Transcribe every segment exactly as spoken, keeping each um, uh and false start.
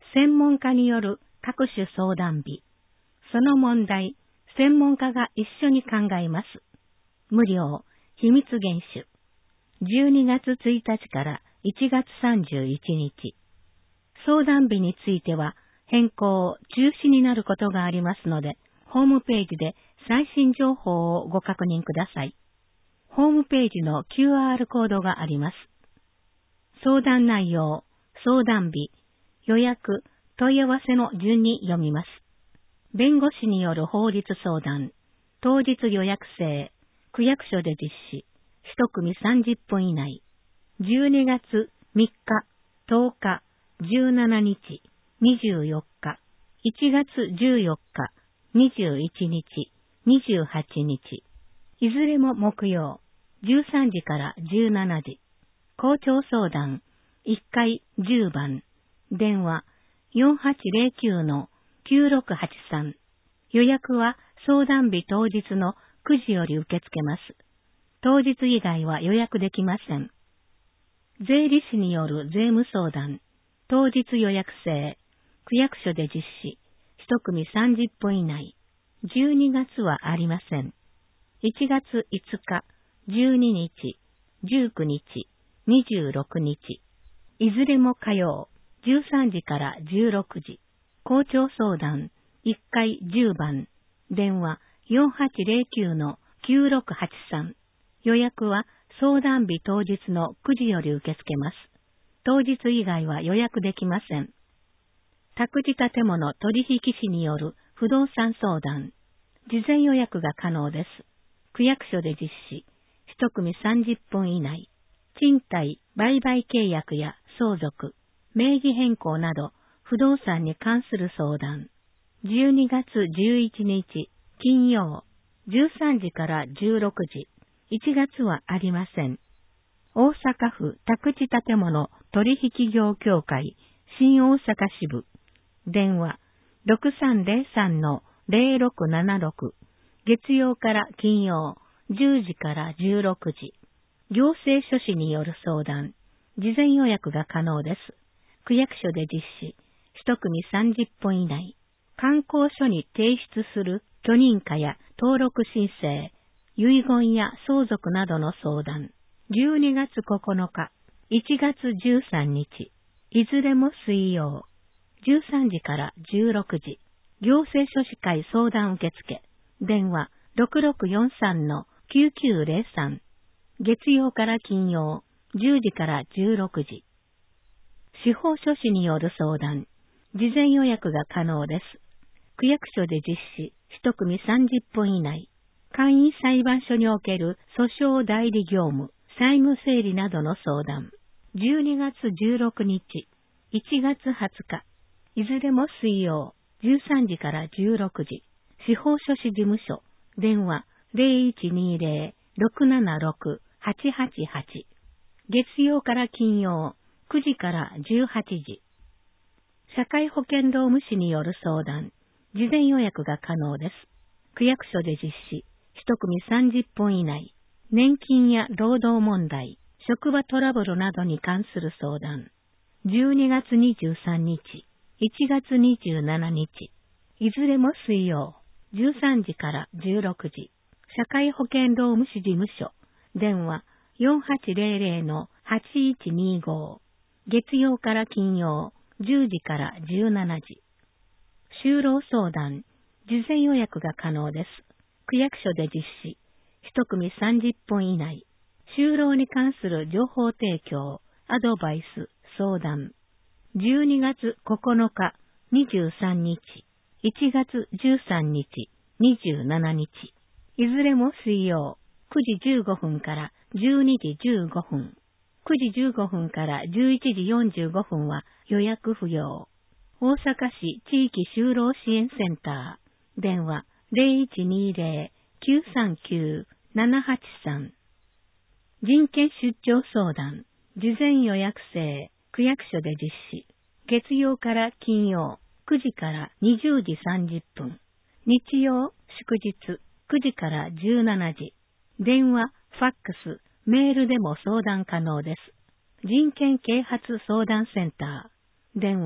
専門家による各種相談日。その問題、専門家が一緒に考えます。無料、秘密厳守。じゅうにがつついたちからいちがつさんじゅういちにち。相談日については変更、中止になることがありますので、ホームページで最新情報をご確認ください。ホームページの キューアール コードがあります。相談内容、相談日、予約、問い合わせの順に読みます。弁護士による法律相談、当日予約制、区役所で実施、一組さんじゅっぷん以内、じゅうにがつみっか、とおか、じゅうしちにち、にじゅうよっか、いちがつじゅうよっか、にじゅういちにち、にじゅうはちにち、いずれも木曜、じゅうさんじからじゅうしちじ、校長相談、いっかいじゅうばん、電話 よんはちゼロきゅうのきゅうろくはちさん、予約は相談日当日のくじより受け付けます。当日以外は予約できません。税理士による税務相談、当日予約制、区役所で実施、一組さんじゅっぷん以内、じゅうにがつはありません。いちがついつか、じゅうににち、じゅうくにち、にじゅうろくにち、いずれも火曜、じゅうさんじからじゅうろくじ、校長相談、いっかいじゅうばん、電話 よんはちゼロきゅうのきゅうろくはちさん、予約は相談日当日のくじより受け付けます。当日以外は予約できません。宅地建物取引士による不動産相談、事前予約が可能です。区役所で実施、一組さんじゅっぷん以内、賃貸、売買契約や相続、名義変更など不動産に関する相談、じゅうにがつじゅういちにち金曜、じゅうさんじからじゅうろくじ、いちがつはありません。大阪府宅地建物取引業協会新大阪支部、電話 ろくさんゼロさんのゼロろくななろく、月曜から金曜じゅうじからじゅうろくじ、行政書士による相談、事前予約が可能です。区役所で実施、一組さんじゅっぷん以内、観光所に提出する許認可や登録申請、遺言や相続などの相談、じゅうにがつここのか、いちがつじゅうさんにち、いずれも水曜、じゅうさんじからじゅうろくじ、行政書士会相談受付、電話 ろくろくよんさんのきゅうきゅうゼロさん、月曜から金曜、じゅうじからじゅうろくじ。司法書士による相談、事前予約が可能です。区役所で実施、一組さんじゅっぷん以内、簡易裁判所における訴訟代理業務、債務整理などの相談、じゅうにがつじゅうろくにち、いちがつはつか、いずれも水曜、じゅうさんじからじゅうろくじ、司法書士事務所、電話 ゼロいちにゼロ ろくななろく はちはちはち、月曜から金曜、くじからじゅうはちじ。社会保険労務士による相談、事前予約が可能です。区役所で実施、一組さんじゅっぷん以内、年金や労働問題、職場トラブルなどに関する相談、じゅうにがつにじゅうさんにち、いちがつにじゅうしちにち、いずれも水曜、じゅうさんじからじゅうろくじ、社会保険労務士事務所、電話 よんはちゼロゼロのはちいちにご、月曜から金曜、じゅうじからじゅうしちじ。就労相談、事前予約が可能です。区役所で実施、一組さんじゅっぷん以内、就労に関する情報提供、アドバイス、相談、じゅうにがつここのか、にじゅうさんにち、いちがつじゅうさんにち、にじゅうしちにち、いずれも水曜、くじじゅうごふんからじゅうにじじゅうごふん、くじじゅうごふんからじゅういちじよんじゅうごふんは予約不要。大阪市地域就労支援センター、電話 ゼロいちにゼロ きゅうさんきゅう ななはちさん。人権出張相談、事前予約制、区役所で実施、月曜から金曜、くじからにじゅうじさんじゅっぷん、日曜、祝日、くじからじゅうしちじ、電話、ファックス、メールでも相談可能です。人権啓発相談センター、電話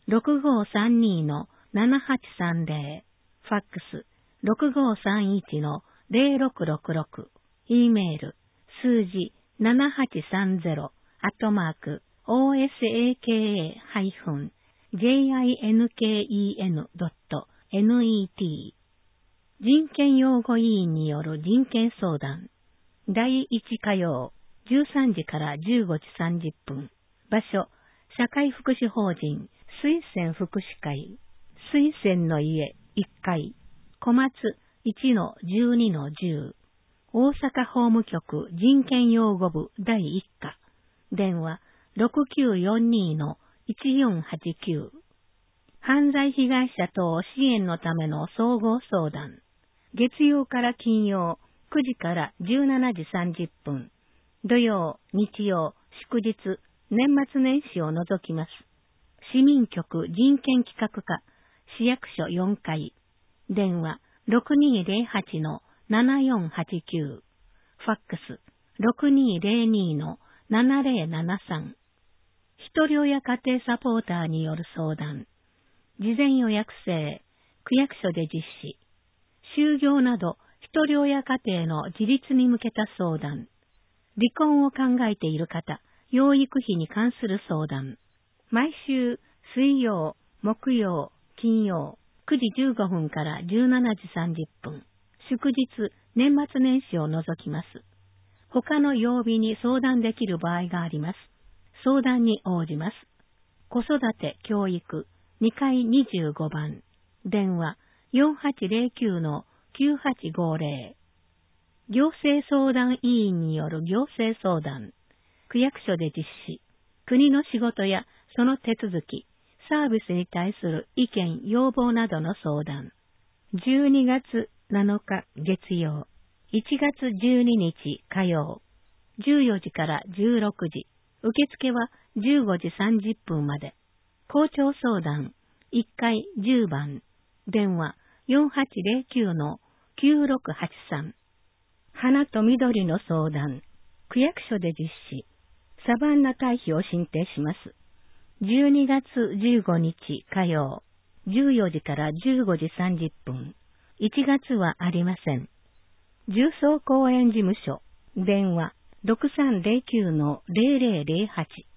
ろくごさんにのななはちさんぜろ、ファックスろくごさんいちのぜろろくろくろく、E メール、数字ななはちさんぜろ、アットマーク、オーエスエーケーエー ジェイアイエヌケーイーエヌ ドット ネット 人権擁護委員による人権相談。だいいち火曜、じゅうさんじからじゅうごじさんじゅっぷん。場所、社会福祉法人、水仙福祉会。水仙の家、いっかい。小松 いちのじゅうにのじゅう。大阪法務局人権擁護部だいいっ課。電話、ろくきゅうよんにのいちよんはちきゅう。犯罪被害者等支援のための総合相談。月曜から金曜、くじからじゅうしちじさんじゅっぷん。土曜、日曜、祝日、年末年始を除きます。市民局人権企画課、市役所よんかい。電話、ろくにーぜろはちのななよんはちきゅう。ファックス、ろくにーぜろにのななぜろななさん。ひとり親家庭サポーターによる相談。事前予約制、区役所で実施。就業など、ひとり親家庭の自立に向けた相談。離婚を考えている方、養育費に関する相談。毎週、水曜、木曜、金曜、くじじゅうごふんからじゅうしちじさんじゅっぷん。祝日、年末年始を除きます。他の曜日に相談できる場合があります。相談に応じます。子育て教育にかいにじゅうごばん。電話よんはちぜろきゅうのきゅうはちごぜろ。行政相談委員による行政相談。区役所で実施。国の仕事やその手続き、サービスに対する意見、要望などの相談。じゅうにがつなのか月曜、いちがつじゅうににち火曜、じゅうよじからじゅうろくじ、受付はじゅうごじさんじゅっぷんまで。校長相談、いっかいじゅうばん、電話よんはちぜろきゅうのきゅうろくはちさん。花と緑の相談、区役所で実施。サバンナ堆肥を申請します。じゅうにがつじゅうごにち火曜、じゅうよじからじゅうごじさんじゅっぷん。いちがつはありません。重曹公園事務所、電話ろくさんぜろきゅうのぜろぜろぜろはち。